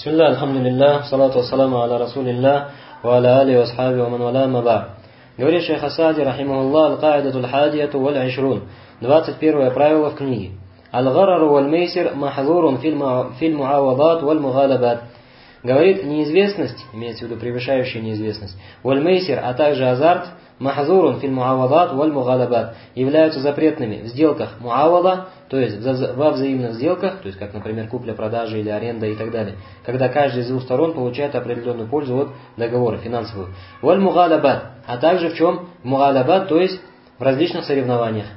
Бисмилля, алхамдулилля, салату вассаламу аля расулилля, ва аля али васхаби ва ман валя маба. Говорит шейх Асади, рахимахуллах, аль-каидату аль-хадияту валь-ашрун. 21 правило в книге. Аль-гарару валь-мейсир махзурун филь муавадат валь-мугалабат. Говорит, неизвестность, имеется в виду превышающая неизвестность, валь-мейсир, а также азарт, махзурун филь муавадат валь-мугалабат, являются запретными в сделках муавада, то есть во взаимных сделках, то есть как, например, купля-продажа или аренда и так далее, когда каждый из двух сторон получает определенную пользу от договора финансового. Валь-мугалабат, а также в чем? Мугалабат, то есть в различных соревнованиях.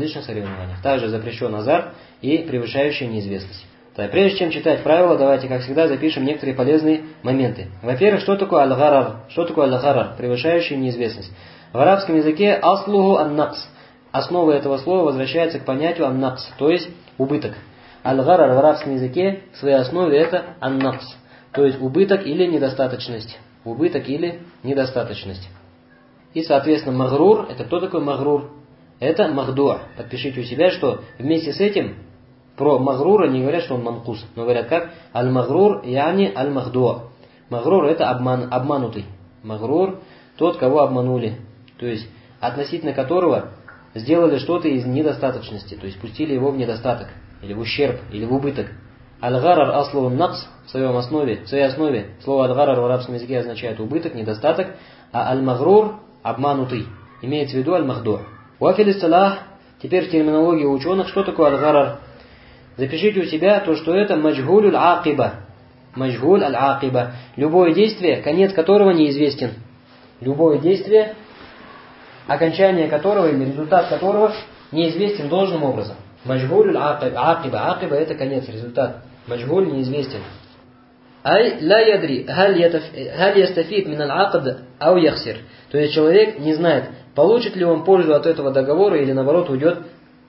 Также запрещен азарт и превышающая неизвестность. Прежде чем читать правила, давайте, как всегда, запишем некоторые полезные моменты. Во-первых, что такое аль-гарар? Что такое аль-гарар? Превышающая неизвестность. В арабском языке аслуху ан-накс. Основа этого слова возвращается к понятию ан-накс, то есть убыток. Аль-гарар в арабском языке в своей основе это ан-накс, то есть убыток или недостаточность. Убыток или недостаточность. И, соответственно, магрур, это кто такой магрур? Это махдуа. Подпишите у себя, что вместе с этим про магрура не говорят, что он манкус, но говорят как аль-магрур яни аль-махдуа. Магрур это обманутый. Магрур тот, кого обманули. То есть относительно которого сделали что-то из недостаточности, то есть пустили его в недостаток, или в ущерб, или в убыток. Аль-гарар аслу накс в своей основе слово аль-гарар в арабском языке означает убыток, недостаток, а аль-магрур обманутый. Имеется в виду аль-махдуа. Вафиль исталах, теперь в терминологии ученых, что такое аль-гарар? Запишите у себя то, что это маджгуль аль-акиба. Маджгуль аль-акиба. Любое действие, конец которого неизвестен. Любое действие, окончание которого или результат которого неизвестен должным образом. Маджгуль аль-акиба. Акиба это конец, результат. Маджгуль неизвестен. Ай ла ядри, халь ястафид мин аль-акд ау яхсир. То есть человек не знает, получит ли он пользу от этого договора или наоборот уйдет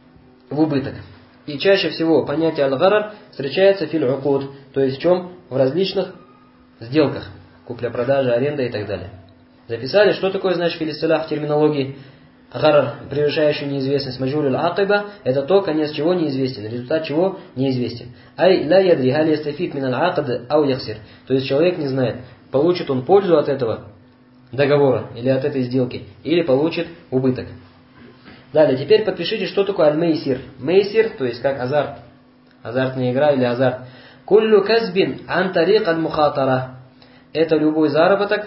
в убыток. И чаще всего понятие аль-гарар встречается филь-укуд, то есть в чем? В различных сделках. Купля-продажа, аренда и так далее. Записали, что такое, значит, филистилях в терминологии? Гарар, превышающий неизвестность, маджгуль аль-акиба, это то, конец чего неизвестен, результат чего неизвестен. Ай ла ядри халь ястафид мин аль-акд ау яхсир. То есть человек не знает, получит он пользу от этого договора или от этой сделки, или получит убыток. Далее, теперь подпишите, что такое аль-мейсир. Мейсир, то есть как азарт. Азартная игра или азарт. Куллю казбин ан тарик аль-мухатара. Это любой заработок,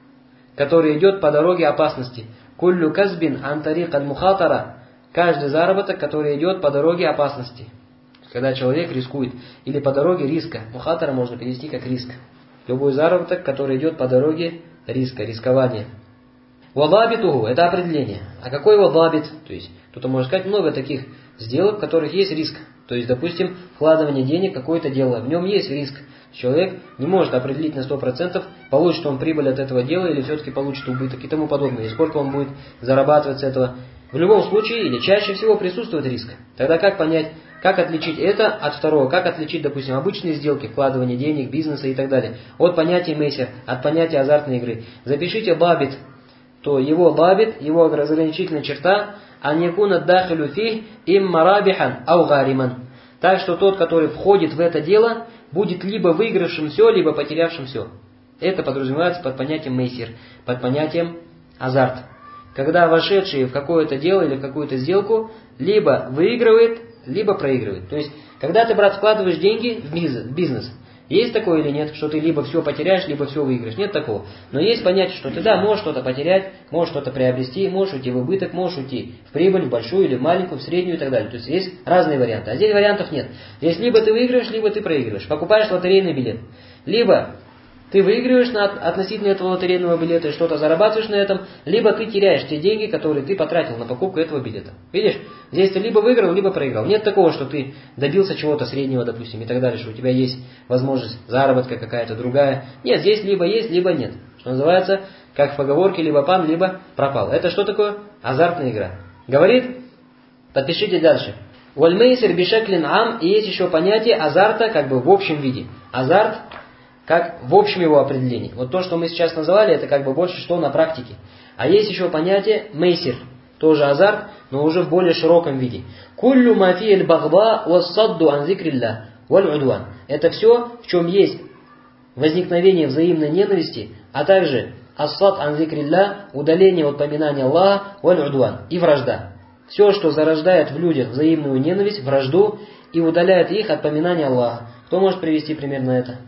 который идет по дороге опасности. Куллю казбин ан тарик аль-мухатара. Каждый заработок, который идет по дороге опасности. Когда человек рискует. Или по дороге риска. Мухатара можно перевести как риск. Любой заработок, который идет по дороге риска, рискования. Вадабитугу – это определение. А какой вадабит? То есть, кто-то может сказать, много таких сделок, в которых есть риск. То есть, допустим, вкладывание денег, какое-то дело, в нем есть риск. Человек не может определить на 100%, получит он прибыль от этого дела или все-таки получит убыток и тому подобное. И сколько он будет зарабатывать с этого. В любом случае, или чаще всего присутствует риск. Тогда как понять, как отличить это от второго? Как отличить, допустим, обычные сделки, вкладывание денег, бизнеса и так далее, от понятия мейсер, от понятия азартной игры? Запишите бабит. То его лабит, его разграничительная черта, ан якуна дахилю фих имма рабихан ау гариман. Так что тот, который входит в это дело, будет либо выигравшим все, либо потерявшим все. Это подразумевается под понятием мейсир, под понятием азарт. Когда вошедший в какое-то дело или в какую-то сделку, либо выигрывает, либо проигрывает. То есть, когда ты, брат, вкладываешь деньги в бизнес, есть такое или нет, что ты либо все потеряешь, либо все выиграешь? Нет такого. Но есть понятие, что ты, да, можешь что-то потерять, можешь что-то приобрести, можешь уйти в убыток, можешь уйти в прибыль, в большую или в маленькую, в среднюю и так далее. То есть есть разные варианты. А здесь вариантов нет. Здесь либо ты выиграешь, либо ты проигрываешь. Покупаешь лотерейный билет. Либо ты выигрываешь относительно этого лотерейного билета и что-то зарабатываешь на этом, либо ты теряешь те деньги, которые ты потратил на покупку этого билета. Видишь? Здесь ты либо выиграл, либо проиграл. Нет такого, что ты добился чего-то среднего, допустим, и так далее, что у тебя есть возможность заработка какая-то другая. Нет, здесь либо есть, либо нет. Что называется, как в поговорке, либо пан, либо пропал. Это что такое? Азартная игра. Говорит, подпишите дальше. Вальмейсер бишаклин ам, и есть еще понятие азарта как бы в общем виде. Азарт как в общем его определении. Вот то, что мы сейчас называли, это как бы больше что на практике. А есть еще понятие мейсир, тоже азарт, но уже в более широком виде. Куллю мафиэль багба вассадду ан зикрилля валь удван. Это все, в чем есть возникновение взаимной ненависти, а также ас-сад ан зикрилля, удаление от поминания Аллаха, валь-удван, и вражда. Все, что зарождает в людях взаимную ненависть, вражду и удаляет их от поминания Аллаха. Кто может привести пример на это?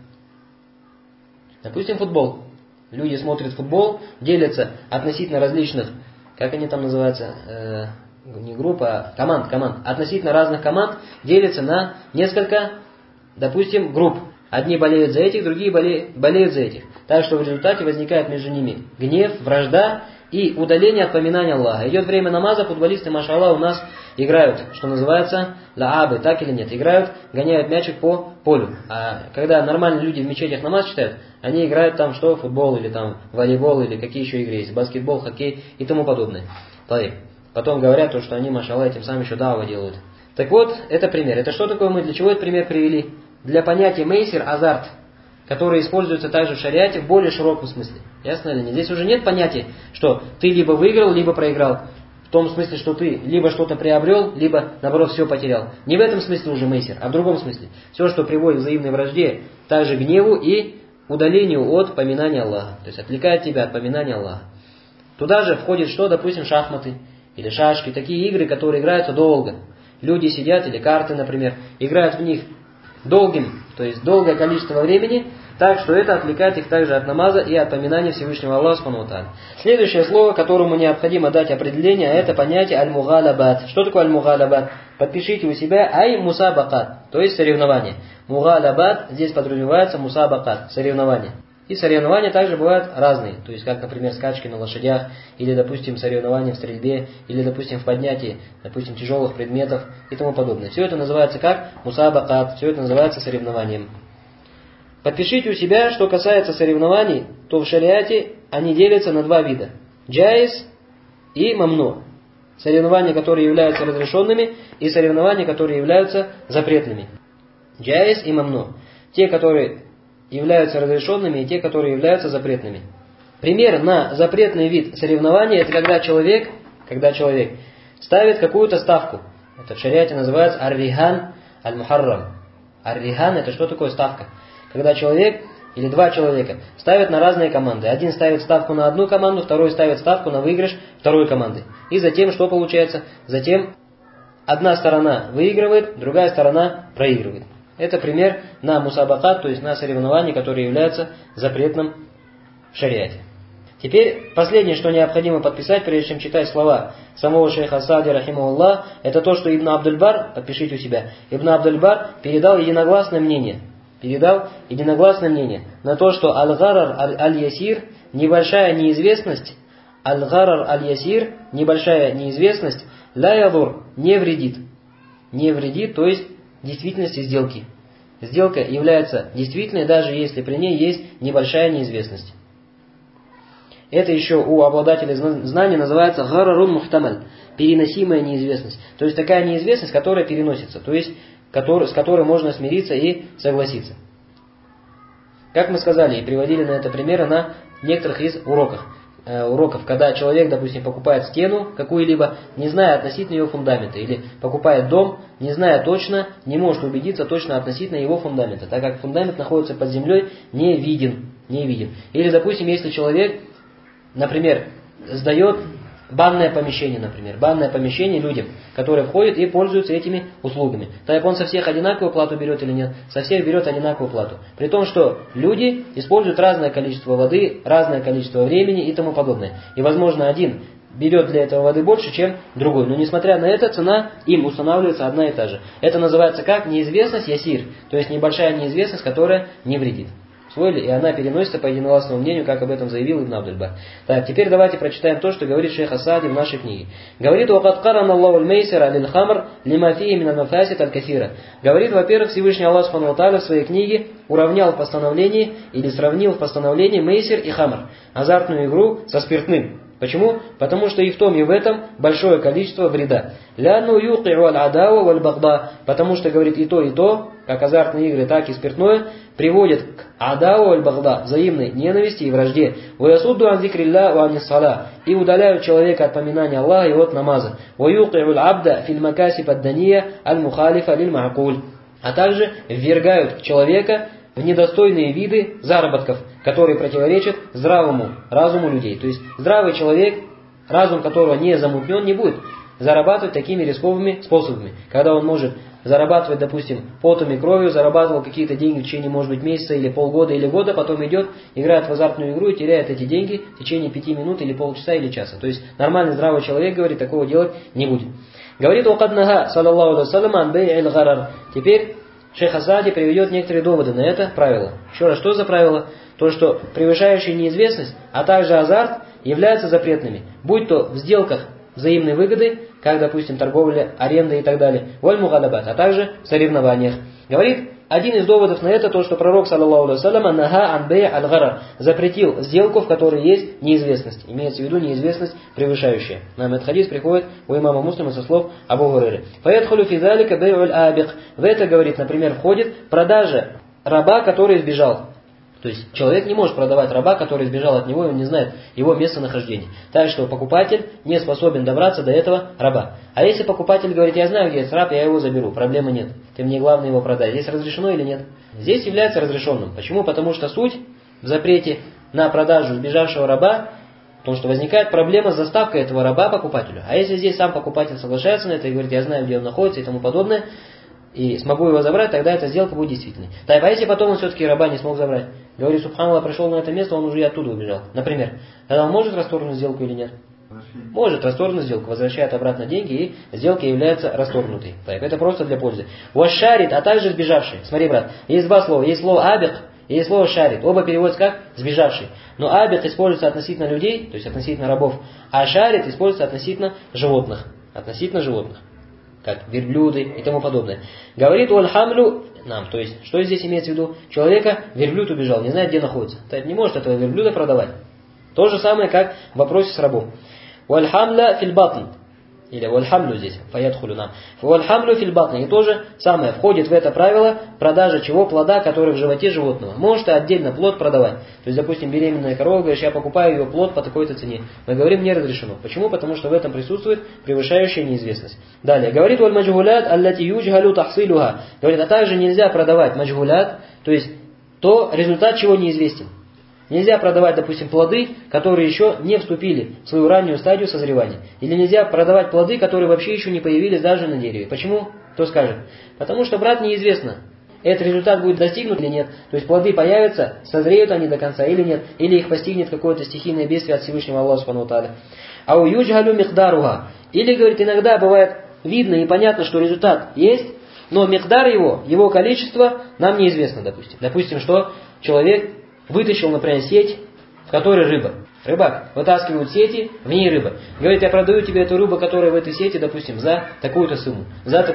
Допустим, футбол. Люди смотрят футбол, делятся относительно различных, как они там называются, не групп, а команд. Относительно разных команд делятся на несколько, допустим, групп. Одни болеют за этих, другие болеют за этих. Так что в результате возникает между ними гнев, вражда и удаление от поминания Аллаха. Идет время намаза, футболисты, машаллах, у нас играют, что называется, лаабы, так или нет. Играют, гоняют мячик по полю. А когда нормальные люди в мечетях намаз читают, они играют там что? Футбол или там волейбол или какие еще игры есть, баскетбол, хоккей и тому подобное. Потом говорят, что они, машаллах, этим самым еще дава делают. Так вот, это пример. Это что такое мы? Для чего этот пример привели? Для понятия мейсир, азарт, который используется также в шариате в более широком смысле. Ясно или нет? Здесь уже нет понятия, что ты либо выиграл, либо проиграл. В том смысле, что ты либо что-то приобрел, либо, наоборот, все потерял. Не в этом смысле уже мейсир, а в другом смысле. Все, что приводит к взаимной вражде, также гневу и удалению от поминания Аллаха. То есть отвлекает тебя от поминания Аллаха. Туда же входит что? Допустим, шахматы или шашки. Такие игры, которые играются долго. Люди сидят, или карты, например, играют в них долгим, то есть долгое количество времени, так что это отвлекает их также от намаза и от поминания Всевышнего Аллаха Субхану ва Тааля. Следующее слово, которому необходимо дать определение, это понятие аль-мугалабат. Что такое аль-мугалабат? Подпишите у себя ай-мусабакат, то есть соревнование. Мугалабат здесь подразумевается мусабакат, соревнование. И соревнования также бывают разные, то есть как, например, скачки на лошадях, или, допустим, соревнования в стрельбе, или, допустим, в поднятии, допустим, тяжелых предметов и тому подобное. Все это называется как мусабакат, все это называется соревнованием. Подпишите у себя, что касается соревнований, то в шариате они делятся на два вида. Джаиз и мамну. Соревнования, которые являются разрешенными, и соревнования, которые являются запретными. Джаиз и мамну. Те, которые являются разрешенными, и те, которые являются запретными. Пример на запретный вид соревнования, это когда человек ставит какую-то ставку. Это в шариате называется ар-рихан аль-мухаррам. Ар-рихан это что такое ставка? Когда человек или два человека ставят на разные команды. Один ставит ставку на одну команду, второй ставит ставку на выигрыш второй команды. И затем что получается? Затем одна сторона выигрывает, другая сторона проигрывает. Это пример на мусабакат, то есть на соревнования, которые являются запретным в шариате. Теперь последнее, что необходимо подписать, прежде чем читать слова самого шейха Саади рахимахуллах, это то, что Ибн Абдуль-Бар, подпишите у себя, Ибн Абдуль-Бар передал единогласное мнение на то, что аль-гарар аль-ясир, небольшая неизвестность, ля ядур, не вредит, то есть действительности сделки. Сделка является действительной, даже если при ней есть небольшая неизвестность. Это еще у обладателей знаний называется гарарун мухтамаль, переносимая неизвестность. То есть такая неизвестность, которая переносится, то есть с которой можно смириться и согласиться. Как мы сказали и приводили на это примеры на некоторых из уроков, когда человек, допустим, покупает стену какую-либо, не зная относительно ее фундамента, или покупает дом, не зная точно, не может убедиться точно относительно его фундамента, так как фундамент находится под землей, не виден. Или, допустим, если человек, например, сдает банное помещение людям, которые входят и пользуются этими услугами. Так он со всех одинаковую плату берет или нет? Со всех берет одинаковую плату. При том, что люди используют разное количество воды, разное количество времени и тому подобное. И, возможно, один берет для этого воды больше, чем другой. Но, несмотря на это, цена им устанавливается одна и та же. Это называется как неизвестность ясир, то есть небольшая неизвестность, которая не вредит. Усвоили? И она переносится по единогласному мнению, как об этом заявил Ибн Абдуль-Бар. Так, теперь давайте прочитаем то, что говорит шейх Саади в нашей книге. Говорит, «Вакад карана Аллаху аль-мейсира аль-хамр лима фии мин аль-мафасид аль-кафира». Говорит, во-первых, Всевышний Аллах Субхану ва Тааля в своей книге уравнял в постановлении или сравнил в постановлении мейсир и хамр, азартную игру со спиртным. Почему? Потому что и в том, и в этом большое количество вреда. «Ляну юки'у аль-адау валь-бахда». Потому что, говорит, и то, как азартные игры, так и спиртное, приводят к адау валь-бахда, взаимной ненависти и вражде. «Ваясудду ан зикрилля ва анис-сала». И удаляют человека от поминания Аллаха и от намаза. «Ваюки'у аль-абда филь макасиб ад-дания аль-мухалифа лиль-ма'куль». А также ввергают человека в недостойные виды заработков, которые противоречат здравому разуму людей. То есть здравый человек, разум которого не замутнен, не будет зарабатывать такими рисковыми способами. Когда он может зарабатывать, допустим, потом и кровью, зарабатывал какие-то деньги в течение, может быть, месяца или полгода или года, потом идет, играет в азартную игру и теряет эти деньги в течение 5 минут или полчаса или часа. То есть нормальный здравый человек, говорит, такого делать не будет. Говорит Уқаднага, саллаллаху алейхи вассалям, ан бей'иль гарар. Теперь шейх Асади приведет некоторые доводы на это правило. Еще раз, что за правило? То, что превышающая неизвестность, а также азарт являются запретными. Будь то в сделках взаимной выгоды, как, допустим, торговля, аренда и так далее, валь мугалабат, а также в соревнованиях. Говорит, один из доводов на это, то, что пророк, саллаллаху алейхи вассалям, нага ан бей' аль гарар, запретил сделку, в которой есть неизвестность. Имеется в виду неизвестность превышающая. Нам этот хадис приходит у имама Муслима со слов Абу Гурейры. Фаядхулю фи залика бей'уль абик. В это, говорит, например, входит продажа раба, который сбежал. То есть человек не может продавать раба, который сбежал от него, и он не знает его местонахождения. Так что покупатель не способен добраться до этого раба. А если покупатель говорит, я знаю, где есть раб, я его заберу, проблемы нет. Ты мне главное его продай. Здесь разрешено или нет? Здесь является разрешенным. Почему? Потому что суть в запрете на продажу сбежавшего раба, потому что возникает проблема с заставкой этого раба покупателю. А если здесь сам покупатель соглашается на это и говорит, я знаю, где он находится и тому подобное, и смогу его забрать, тогда эта сделка будет действительной. Так, а если потом он все-таки раба не смог забрать? Говорит, субханаллах, пришел на это место, он уже и оттуда убежал. Например, тогда он может расторгнуть сделку или нет? Может расторгнуть сделку, возвращает обратно деньги, и сделка является расторгнутой. Так, это просто для пользы. Вашарит, а также сбежавший. Смотри, брат, есть два слова. Есть слово абик и есть слово шарит. Оба переводятся как сбежавший. Но абик используется относительно людей, то есть относительно рабов, а шарит используется относительно животных. Относительно животных. Как верблюды и тому подобное. Говорит уальхамлю нам, то есть, что здесь имеется в виду? Человека, верблюд убежал, не знает, где находится. Так не может этого верблюда продавать. То же самое, как в вопросе с рабом. Уальхамля фильбатн. Или уальхамлю здесь, фаядхулю нам. Уальхамлю фильбатн. И то же самое, входит в это правило продажа чего? Плода, который в животе животного. Может отдельно плод продавать. То есть, допустим, беременная корова, говоришь, я покупаю ее плод по такой-то цене. Мы говорим, не разрешено. Почему? Потому что в этом присутствует превышающая неизвестность. Далее, говорит, валь маджгулят аллати юджгалю тахсилуха. Говорит, а также нельзя продавать маджгулят, то есть то, результат чего неизвестен. Нельзя продавать, допустим, плоды, которые еще не вступили в свою раннюю стадию созревания. Или нельзя продавать плоды, которые вообще еще не появились даже на дереве. Почему? Кто скажет? Потому что, брат, неизвестно, этот результат будет достигнут или нет. То есть плоды появятся, созреют они до конца или нет. Или их постигнет какое-то стихийное бедствие от Всевышнего Аллаха Субхану ва Тааля. А у юджгалю михдаруха. Или, говорит, иногда бывает видно и понятно, что результат есть, но михдар его количество нам неизвестно, допустим. Допустим, что человек вытащил, например, сеть, в которой рыба. Рыбак вытаскивает сети, в ней рыба. Говорит, я продаю тебе эту рыбу, которая в этой сети, допустим, за такую-то сумму, за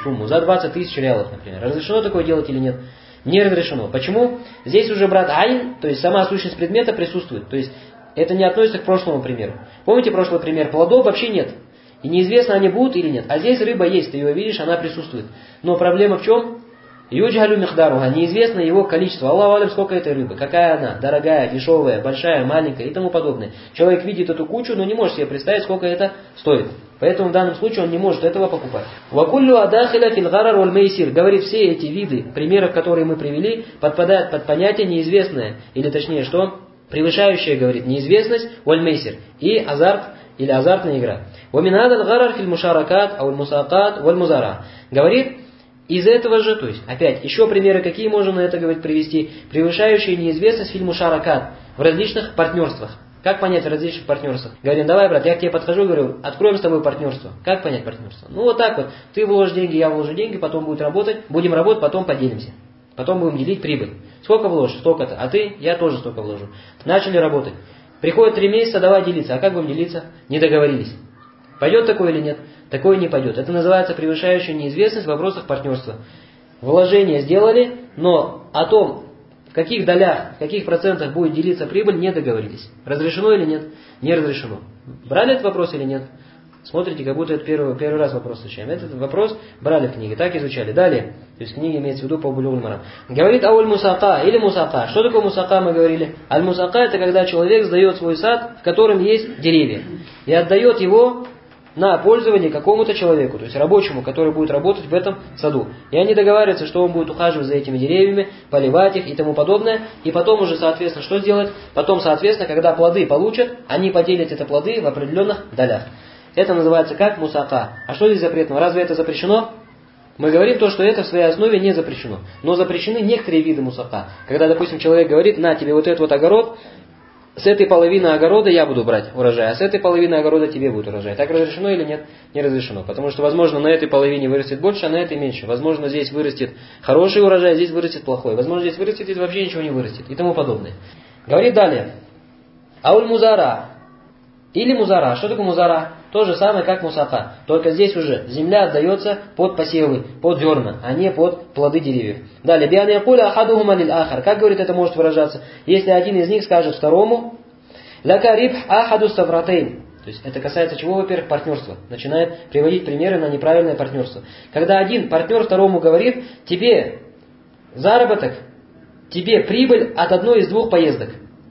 20 тысяч реалов, например. Разрешено такое делать или нет? Не разрешено. Почему? Здесь уже, брат, айн, то есть сама сущность предмета присутствует. То есть это не относится к прошлому примеру. Помните прошлый пример? Плодов вообще нет. И неизвестно, они будут или нет. А здесь рыба есть, ты ее видишь, она присутствует. Но проблема в чем? Юджгалю михдаруха, неизвестно его количество. Аллаху алям, сколько этой рыбы, какая она, дорогая, дешевая, большая, маленькая и тому подобное. Человек видит эту кучу, но не может себе представить, сколько это стоит. Поэтому в данном случае он не может этого покупать. Вакуллю адахиля фил гарар валь мейсир. Говорит, все эти виды примеров, которые мы привели, подпадают под понятие неизвестное. Или точнее, что? Превышающее, говорит, неизвестность валь мейсир. И азарт или азартная игра. Ваминадал гарар фил мушаракат, ауль мусакат валь музара. Говорит, из этого же, то есть, опять, еще примеры, какие можно на это, говорить, привести, превышающие неизвестность фильму Шаракат в различных партнерствах. Как понять в различных партнерствах? Говорим, давай, брат, я к тебе подхожу, говорю, откроем с тобой партнерство. Как понять партнерство? Ну вот так вот, ты вложишь деньги, я вложу деньги, потом будем работать, потом поделимся. Потом будем делить прибыль. Сколько вложишь? Столько-то. А ты? Я тоже столько вложу. Начали работать. Приходит 3 месяца, давай делиться. А как будем делиться? Не договорились. Пойдет такое или нет? Такое не пойдет. Это называется превышающая неизвестность в вопросах партнерства. Вложения сделали, но о том, в каких долях, в каких процентах будет делиться прибыль, не договорились. Разрешено или нет? Не разрешено. Брали этот вопрос или нет? Смотрите, как будто это первый раз вопрос изучаем. Этот вопрос брали в книге, так изучали. Далее, то есть книга имеется в виду по Булюгуль Марам. Говорит ауль мусака или мусака. Что такое мусака, мы говорили? Аль мусака — это когда человек сдает свой сад, в котором есть деревья, и отдает его на пользование какому-то человеку, то есть рабочему, который будет работать в этом саду. И они договариваются, что он будет ухаживать за этими деревьями, поливать их и тому подобное. И потом уже, соответственно, что сделать? Потом, соответственно, когда плоды получат, они поделят это плоды в определенных долях. Это называется как мусака. А что здесь запретного? Разве это запрещено? Мы говорим то, что это в своей основе не запрещено. Но запрещены некоторые виды мусака. Когда, допустим, человек говорит: на тебе вот этот вот огород, с этой половины огорода я буду брать урожай, а с этой половины огорода тебе будет урожай. Так разрешено или нет? Не разрешено. Потому что, возможно, на этой половине вырастет больше, а на этой меньше. Возможно, здесь вырастет хороший урожай, а здесь вырастет плохой. Возможно, здесь вырастет, здесь вообще ничего не вырастет. И тому подобное. Говорит далее. Ауль музара. Или музара. Что такое музара? То же самое, как мусака. Только здесь уже земля отдается под посевы, под зерна, а не под плоды деревьев. Далее. Биан якуля ахадухума лиль ахар. Как, говорит, это может выражаться? Если один из них скажет второму: лака рибх ахаду савратейн. То есть это касается чего, во-первых, партнерства. Начинает приводить примеры на неправильное партнерство. Когда один партнер второму говорит: тебе заработок, тебе прибыль от одной из двух поездок.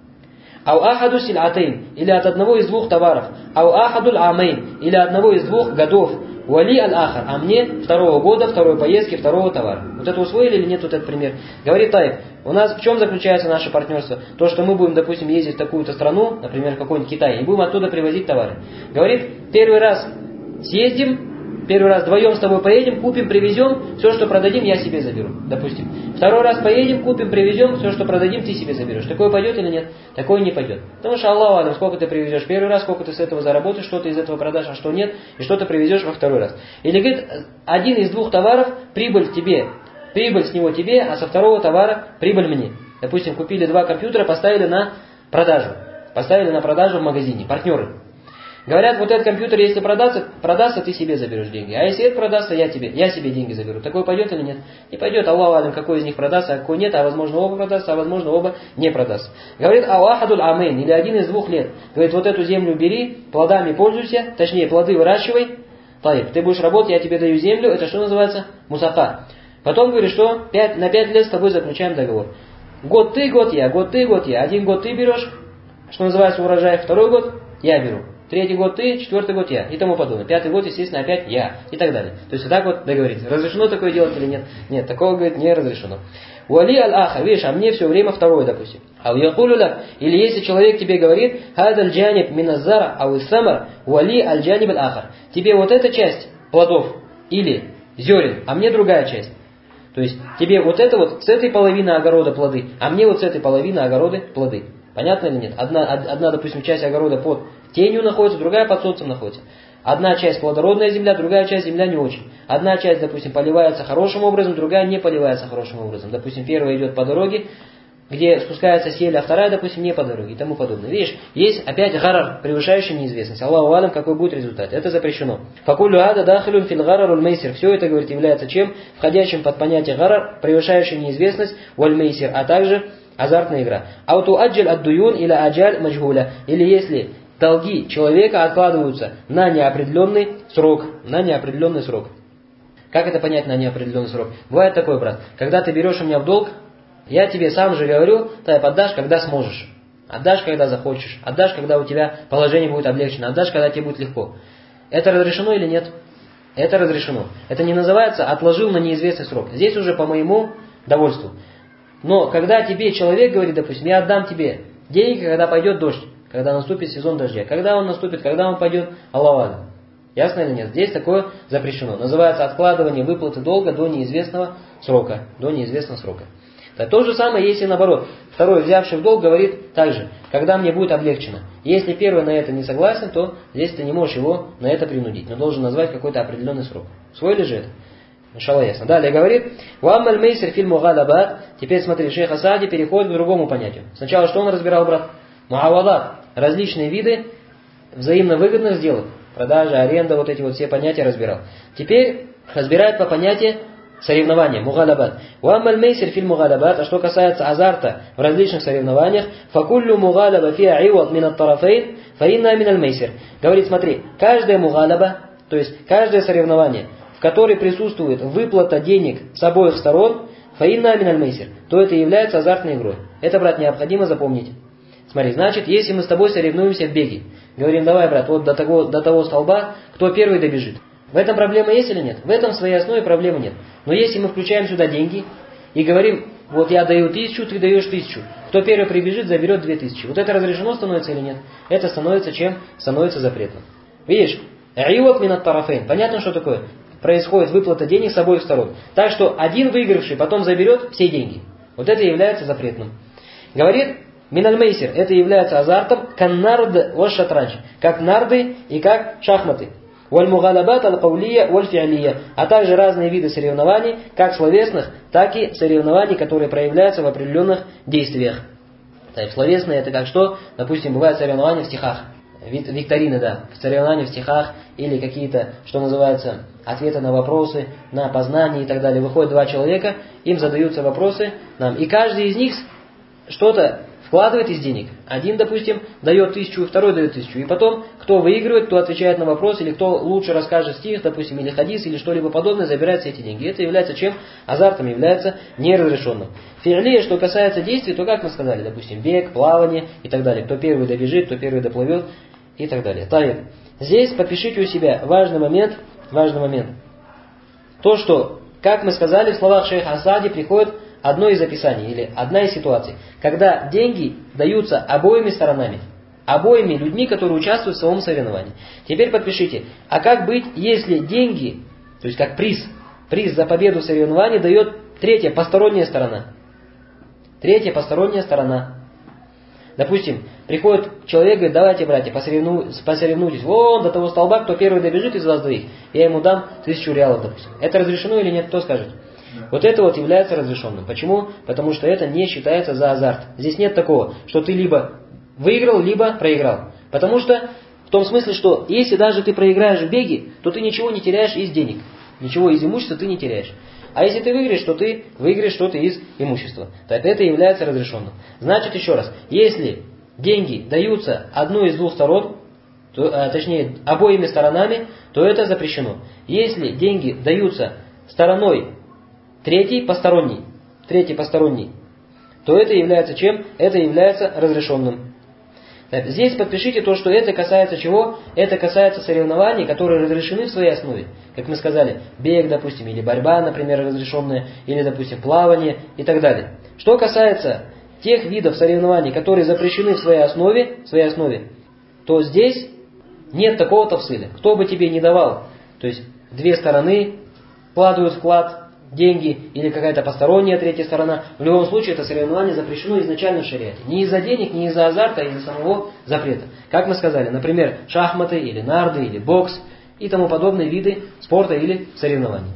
Ау ахаду сильатейн, или от одного из двух товаров. Ау ахадуль амейн, или одного из двух годов. Вали аль-ахар, а мне второго года, второй поездки, второго товара. Вот это усвоили или нет, вот этот пример? Говорит Таиф, у нас в чем заключается наше партнерство? То, что мы будем, допустим, ездить в такую-то страну, например, в какой-нибудь Китай, и будем оттуда привозить товары. Говорит, первый раз съездим, первый раз вдвоем с тобой поедем, купим, привезем, все, что продадим, я себе заберу, допустим. Второй раз поедем, купим, привезем, все, что продадим, ты себе заберешь. Такое пойдет или нет? Такое не пойдет. Потому что Аллаху алям, сколько ты привезешь первый раз, сколько ты с этого заработаешь, что ты из этого продашь, а что нет, и что ты привезешь во второй раз. Или говорит, один из двух товаров, прибыль тебе, прибыль с него тебе, а со второго товара прибыль мне. Допустим, купили два компьютера, поставили на продажу. Поставили на продажу в магазине, партнеры. Говорят, вот этот компьютер, если продастся, ты себе заберешь деньги. А если это продастся, я себе деньги заберу. Такое пойдет или нет? Не пойдет. Аллаху алям, какой из них продастся, а какой нет, а возможно оба продастся, а возможно оба не продастся. Говорит, ауахадуль амейн, или один из 2 лет. Говорит, вот эту землю бери, плодами пользуйся, точнее, плоды выращивай. Ты будешь работать, я тебе даю землю, это что называется? Мусака. Потом говорит, что на 5 лет с тобой заключаем договор. Год ты, год я, год ты, год я. 1 год ты берешь, что называется урожай, 2 год я беру. 3 год ты, 4 год я, и тому подобное. 5 год, естественно, опять я, и так далее. То есть вот так вот договориться. Разрешено такое делать или нет? Нет, такого, говорит, не разрешено. Уали аль-аха, видишь, а мне все время второе, допустим. Ау якулюля, или если человек тебе говорит, хадаль джаниб миназзара ау самар, уали аль-джаниб аль-ахар. Тебе вот эта часть плодов или зерен, а мне другая часть. То есть тебе вот это вот с этой половины огорода плоды, а мне вот с этой половины огорода плоды. Понятно или нет? Одна, допустим, часть огорода под тенью находится, другая под солнцем находится. Одна часть плодородная земля, другая часть земля не очень. Одна часть, допустим, поливается хорошим образом, другая не поливается хорошим образом. Допустим, первая идет по дороге, где спускается сель, а вторая, допустим, не по дороге и тому подобное. Видишь, есть опять гарар, превышающий неизвестность. Аллаху алям, какой будет результат. Это запрещено. Факулю ада дахилюн фил гараруль мейсир. Все это, говорит, является чем? Входящим под понятие гарар, превышающий неизвестность, валь мейсир, а также азартная игра. Ауту аджаль аддуюн или аджаль маджгуля. Или если долги человека откладываются на неопределенный срок. На неопределенный срок. Как это понять на неопределенный срок? Бывает такой, брат. Когда ты берешь у меня в долг, я тебе сам же говорю, ты отдашь, когда сможешь. Отдашь, когда захочешь. Отдашь, когда у тебя положение будет облегчено. Отдашь, когда тебе будет легко. Это разрешено или нет? Это разрешено. Это не называется отложил на неизвестный срок. Здесь уже по моему довольству. Но когда тебе человек говорит, допустим, я отдам тебе деньги, когда пойдет дождь, когда наступит сезон дождя. Когда он наступит, когда он пойдет, Аллаху алям. Ясно или нет? Здесь такое запрещено. Называется откладывание выплаты долга до неизвестного срока. До неизвестного срока. Да, то же самое, если наоборот. Второй, взявший в долг, говорит также, когда мне будет облегчено. Если первый на это не согласен, то здесь ты не можешь его на это принудить. Но должен назвать какой-то определенный срок. Усвоили же это? Иншаллах ясно. Далее говорит, «Уаммаль мейсир филь мугалабат». Теперь смотри, шейх Асади переходит к другому понятию. Сначала что он разбирал, брат? Муавалат. Различные виды взаимно выгодных сделок. Продажа, аренда, вот эти вот все понятия разбирал. Теперь разбирает по понятию соревнования, мугалабат. «Уаммаль мейсир филь мугалабат». А что касается азарта в различных соревнованиях, «Факуллю мугалаба фи аивад мин ат-тарафейн, фаинна миналь мейсир». Говорит, смотри, каждая мугалаба, то есть каждое соревнование, в которой присутствует выплата денег с обоих сторон, фаинна миналь мейсир, то это является азартной игрой. Это, брат, необходимо запомнить. Смотри, значит, если мы с тобой соревнуемся в беге, говорим, давай, брат, вот до того столба, кто первый добежит. В этом проблема есть или нет? В этом в своей основе проблемы нет. Но если мы включаем сюда деньги и говорим, вот я даю 1000, ты даешь 1000. Кто первый прибежит, заберет 2000. Вот это разрешено становится или нет? Это становится чем? Становится запретным. Видишь? Айват минат тарафейн. Понятно, что такое? Происходит выплата денег с обоих сторон. Так что один выигравший потом заберет все деньги. Вот это является запретным. Говорит, миналь мейсир, это является азартом, каннард ва шатранч. Как нарды и как шахматы. Валь-мугалабат аль-каулия валь-фиалия, а также разные виды соревнований, как словесных, так и соревнований, которые проявляются в определенных действиях. Так, словесные это как что? Допустим, бывают соревнования в стихах, викторины, да, соревнования в стихах или какие-то, что называется, ответы на вопросы, на познание и так далее. Выходят два человека, им задаются вопросы, и каждый из них что-то вкладывает из денег. Один, допустим, дает 1000, второй дает 1000. И потом, кто выигрывает, кто отвечает на вопрос, или кто лучше расскажет стих, допустим, или хадис, или что-либо подобное, забирает все эти деньги. Это является чем? Азартом, является неразрешенным. Фи'лия, что касается действий, то как мы сказали, допустим, бег, плавание и так далее. Кто первый добежит, кто первый доплывет и так далее. Таиб. Здесь подпишите у себя важный момент. То, что, как мы сказали, в словах шейха Асади приходит одно из описаний, или одна из ситуаций, когда деньги даются обоими сторонами, обоими людьми, которые участвуют в самом соревновании. Теперь подпишите, а как быть, если деньги, то есть как приз за победу в соревновании дает третья посторонняя сторона? Третья посторонняя сторона. Допустим, приходит человек, говорит, давайте, братья, посоревнуйтесь, вон до того столба, кто первый добежит из вас двоих, я ему дам 1000 реалов, допустим. Это разрешено или нет, кто скажет? Вот это вот является разрешенным. Почему? Потому что это не считается за азарт. Здесь нет такого, что ты либо выиграл, либо проиграл. Потому что, в том смысле, что если даже ты проиграешь в беге, то ты ничего не теряешь из денег. Ничего из имущества ты не теряешь. А если ты выиграешь, то ты выиграешь что-то из имущества. Так это является разрешенным. Значит, еще раз, если деньги даются одной из двух сторон, точнее, обоими сторонами, то это запрещено. Если деньги даются стороной третий посторонний, то это является чем? Это является разрешенным. Так, здесь подпишите то, что это касается чего? Это касается соревнований, которые разрешены в своей основе. Как мы сказали, бег, допустим, или борьба, например, разрешенная, или, допустим, плавание и так далее. Что касается тех видов соревнований, которые запрещены в своей основе, то здесь нет такого тавсиля. Кто бы тебе не давал, то есть две стороны вкладывают вклад, деньги или какая-то посторонняя третья сторона, в любом случае это соревнование запрещено изначально в шариате. Не из-за денег, не из-за азарта, а из-за самого запрета. Как мы сказали, например, шахматы или нарды или бокс и тому подобные виды спорта или соревнований.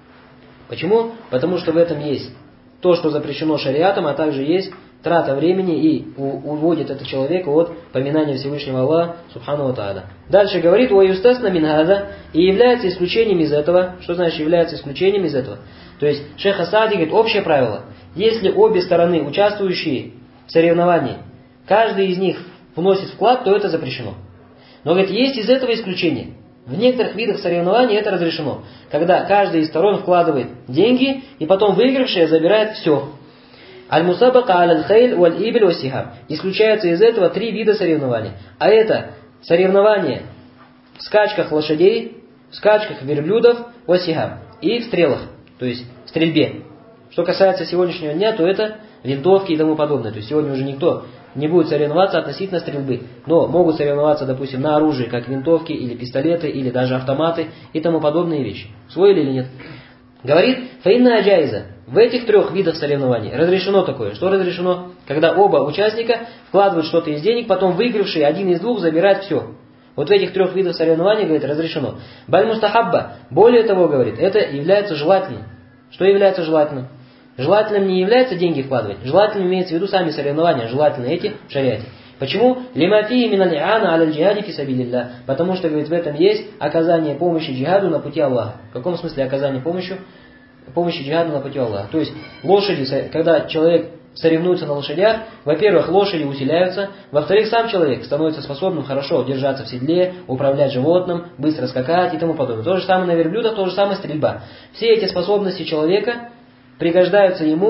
Почему? Потому что в этом есть то, что запрещено шариатом, а также есть трата времени и уводит это человека от поминания Всевышнего Аллаха Субхану ва Тааля. Дальше говорит, «Уаюстасна мин хаза», и является исключением из этого. Что значит является исключением из этого? То есть шейх Асади говорит, общее правило, если обе стороны, участвующие в соревновании, каждый из них вносит вклад, то это запрещено. Но говорит, есть из этого исключение. В некоторых видах соревнований это разрешено, когда каждая из сторон вкладывает деньги, и потом выигравшая забирает все. Аль-мусабака аль-хейль валь-ибель васихаб. Исключаются из этого 3 вида соревнований. А это соревнования в скачках лошадей, в скачках верблюдов, васихаб и в стрелах, то есть в стрельбе. Что касается сегодняшнего дня, то это винтовки и тому подобное. То есть сегодня уже никто не будет соревноваться относительно стрельбы. Но могут соревноваться, допустим, на оружии, как винтовки или пистолеты, или даже автоматы и тому подобные вещи. Усвоили или нет? Говорит, фаинна аджайза. В этих 3 видах соревнований разрешено такое. Что разрешено? Когда оба участника вкладывают что-то из денег, потом выигравший один из двух забирает все. Вот в этих 3 видах соревнований, говорит, разрешено. Баль мустахабба. Более того, говорит, это является желательным. Что является желательным? Желательным не является деньги вкладывать. Желательным имеется в виду сами соревнования. Желательно эти в шариате. Почему? Лимафии миналиана аля джихади фи сабилилля. Потому что, говорит, в этом есть оказание помощи джихаду на пути Аллаха. В каком смысле оказание помощи джихаду на пути Аллаха? То есть лошади, когда человек соревнуется на лошадях, во-первых, лошади усиляются, во-вторых, сам человек становится способным хорошо держаться в седле, управлять животным, быстро скакать и тому подобное. То же самое на верблюдах, то же самое стрельба. Все эти способности человека пригождаются ему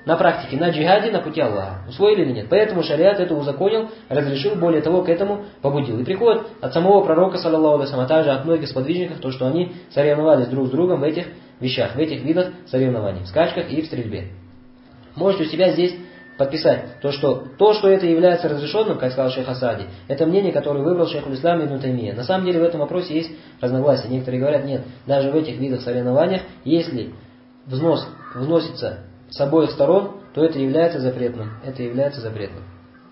на практике, на джихаде, на пути Аллаха. Усвоили или нет? Поэтому шариат это узаконил, разрешил, более того, к этому побудил. И приходит от самого пророка, саллаллаху алейхи ва саллям, а также от многих сподвижников, то, что они соревновались друг с другом в этих вещах, в этих видах соревнований, в скачках и в стрельбе. Можете у себя здесь подписать то, что это является разрешенным, как сказал шейх Асади, это мнение, которое выбрал шейхуль ислам ибн Таймия. На самом деле в этом вопросе есть разногласия. Некоторые говорят, нет, даже в этих видах соревнованиях, если взнос вносится с обоих сторон, то это является запретным. Это является запретным.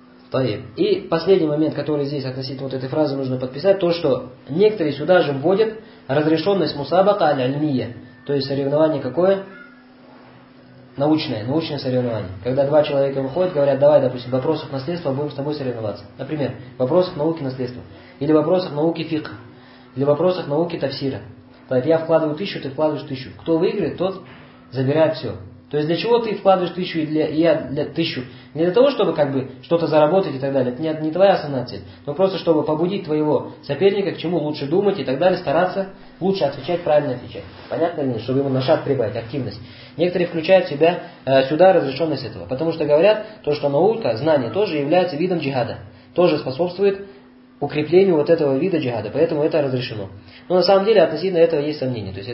И последний момент, который здесь относительно вот этой фразы нужно подписать, то, что некоторые сюда же вводят разрешенность мусабака аль-альмия, то есть соревнование какое? Научное соревнование. Когда два человека выходят, говорят, давай, допустим, в вопросах наследства будем с тобой соревноваться. Например, в вопросах науки наследства. Или в вопросах науки фикха. Или в вопросах науки тафсира. Я вкладываю 1000, ты вкладываешь 1000. Кто выиграет, тот забирает все. То есть для чего ты вкладываешь 1000 и я для 1000? Не для того, чтобы что-то заработать и так далее. Это не твоя основная цель. Но просто чтобы побудить твоего соперника, к чему лучше думать и так далее, стараться лучше отвечать, правильно отвечать. Понятно ли нет? Чтобы ему на шаг прибавить, активность. Некоторые включают сюда разрешенность этого. Потому что говорят, что наука, знание тоже является видом джихада. Тоже способствует укреплению вот этого вида джихада. Поэтому это разрешено. Но на самом деле относительно этого есть сомнения. То есть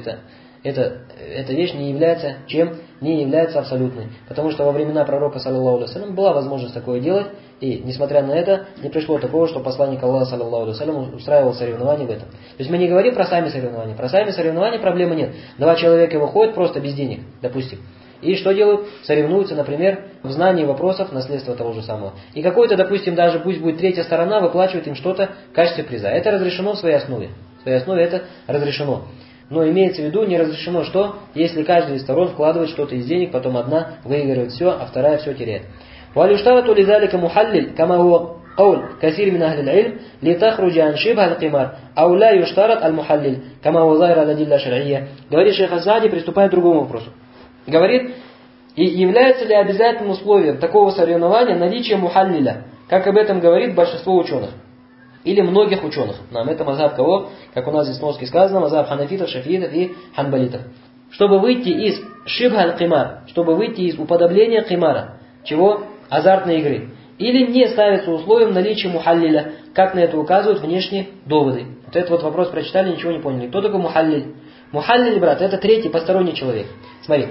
эта вещь не является чем? Не является абсолютной. Потому что во времена пророка, саллаллаху алейхи ва саллям, была возможность такое делать. И несмотря на это, не пришло такого, что посланник Аллаха, саллаллаху алейхи ва саллям, устраивал соревнования в этом. То есть мы не говорим про сами соревнования. Про сами соревнования проблемы нет. Два человека выходят просто без денег, допустим. И что делают? Соревнуются, например, в знании вопросов наследства того же самого. И какой-то, допустим, даже пусть будет третья сторона, выплачивает им что-то в качестве приза. Это разрешено в своей основе. В своей основе это разрешено. Но имеется в виду, не разрешено, что если каждая из сторон вкладывает что-то из денег, потом одна выигрывает все, а вторая все теряет. وَلْيُشْتَرَطُ لِذَلِكَ مُحَلِّلْ كَمَا هُوَ قول كثير من أهل العلم لتخرج عن شبه القمار أو لا يشترط المحلل كما هو ظاهر الأدلة الشرعية. Говорит шейх Асади, приступает к другому вопросу. Говорит, и является ли обязательным условием такого соревнования наличие мухаллиля, как об этом говорит большинство ученых. Или многих ученых. Нам это мазхаб кого? Как у нас здесь в носки сказано, мазхаб ханафитов, шафиитов и ханбалитов. Чтобы выйти из шибха аль-кимар, чтобы выйти из уподобления кимара. Чего? Азартной игры. Или не ставится условием наличия мухаллиля, как на это указывают внешние доводы. Вот этот вот вопрос прочитали, ничего не поняли. Кто такой мухаллиль? Мухаллиль, брат, это третий посторонний человек. Смотри,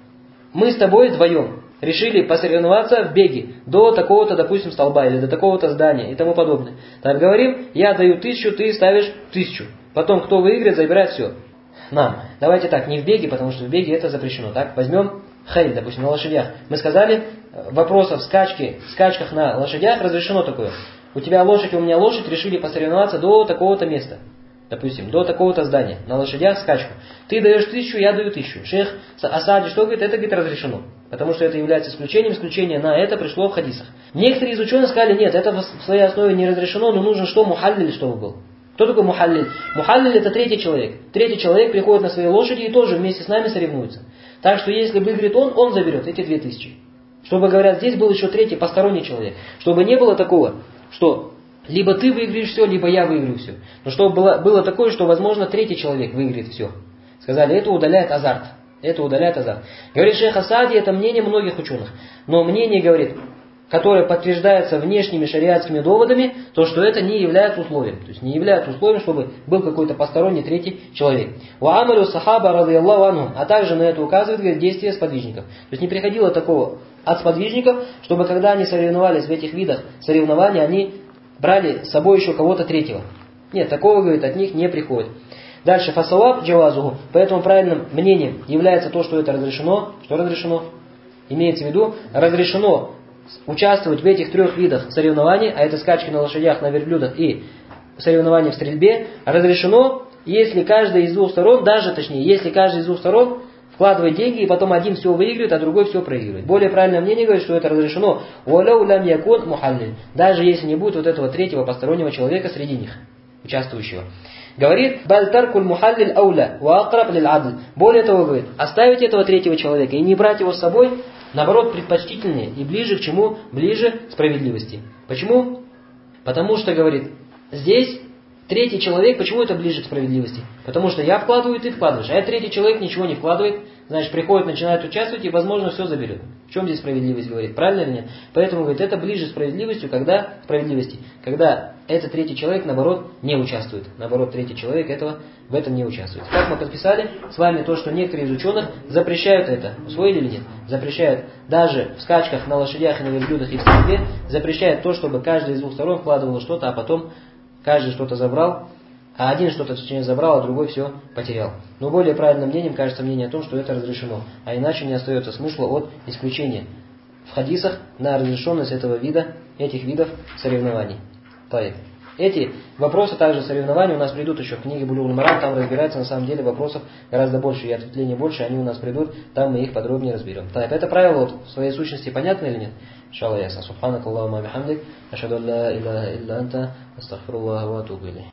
мы с тобой вдвоем решили посоревноваться в беге до такого-то, допустим, столба или до такого-то здания и тому подобное. Так говорим, я даю 1000, ты ставишь 1000. Потом, кто выиграет, забирает все. Нам. Давайте так, не в беге, потому что в беге это запрещено. Так, возьмем хейль, допустим, на лошадях. Мы сказали, вопросов в скачках на лошадях разрешено такое. У тебя лошадь, у меня лошадь, решили посоревноваться до такого-то места. Допустим, до такого-то здания. На лошадях скачку. Ты даешь 1000, я даю 1000. Шейх Асади что говорит? Это, говорит, разрешено. Потому что это является исключением. Исключение на это пришло в хадисах. Некоторые из ученых сказали, нет, это в своей основе не разрешено, но нужно что? Мухаллиль, чтобы был. Кто такой мухаллиль? Мухаллиль это третий человек. Третий человек приходит на своей лошади и тоже вместе с нами соревнуется. Так что если выиграет он заберет эти 2000. Чтобы, говорят, здесь был еще третий посторонний человек. Чтобы не было такого, что либо ты выиграешь все, либо я выиграю все. Но чтобы было такое, что, возможно, третий человек выиграет все. Сказали, это удаляет азарт. Это удаляет азарт. Говорит шейх Асади, это мнение многих ученых. Но мнение, говорит, которое подтверждается внешними шариатскими доводами, то, что это не является условием. То есть не является условием, чтобы был какой-то посторонний третий человек. Ва амалю сахаба радийаллаху анхум. А также на это указывает, говорит, действие сподвижников. То есть не приходило такого от сподвижников, чтобы когда они соревновались в этих видах соревнований, они брали с собой еще кого-то третьего. Нет, такого, говорит, от них не приходит. Дальше, фасалаб джавазуху. Поэтому правильным мнением является то, что это разрешено. Что разрешено? Имеется в виду, разрешено участвовать в этих трех видах соревнований, а это скачки на лошадях, на верблюдах и соревнования в стрельбе, разрешено, если каждая из двух сторон, если каждая из двух сторон вкладывает деньги, и потом один все выигрывает, а другой все проигрывает. Более правильное мнение говорит, что это разрешено. Даже если не будет вот этого третьего постороннего человека среди них, участвующего. Говорит, бальтаркуль мухаллиль ауля, уакраб лиль адл. Более того, говорит, оставить этого третьего человека и не брать его с собой, наоборот, предпочтительнее и ближе к чему? Ближе к справедливости. Почему? Потому что, говорит, здесь третий человек, почему это ближе к справедливости? Потому что я вкладываю, ты вкладываешь. А третий человек ничего не вкладывает, значит, приходит, начинает участвовать и, возможно, все заберет. В чем здесь справедливость, говорит? Правильно или нет? Поэтому, говорит, это ближе справедливости, когда этот третий человек, наоборот, не участвует. Наоборот, третий человек в этом не участвует. Как мы подписали с вами то, что некоторые из ученых запрещают это. Усвоили или нет? Запрещают даже в скачках на лошадях и на верблюдах и в стрельбе, запрещают то, чтобы каждый из двух сторон вкладывал что-то, а потом каждый что-то забрал, а один что-то забрал, а другой все потерял. Но более правильным мнением кажется мнение о том, что это разрешено. А иначе не остается смысла от исключения в хадисах на разрешенность этих видов соревнований. Эти вопросы также соревнований у нас придут еще в книге Булюгуль Марам, там разбирается на самом деле вопросов гораздо больше и ответвлений больше, они у нас придут, там мы их подробнее разберем. Это правило вот в своей сущности понятно или нет? Иншаллах ясно. Субханак Аллахумма бихамдик, ашхаду ан ла илляха илля анта, астагфируллаха ва атубу илейх.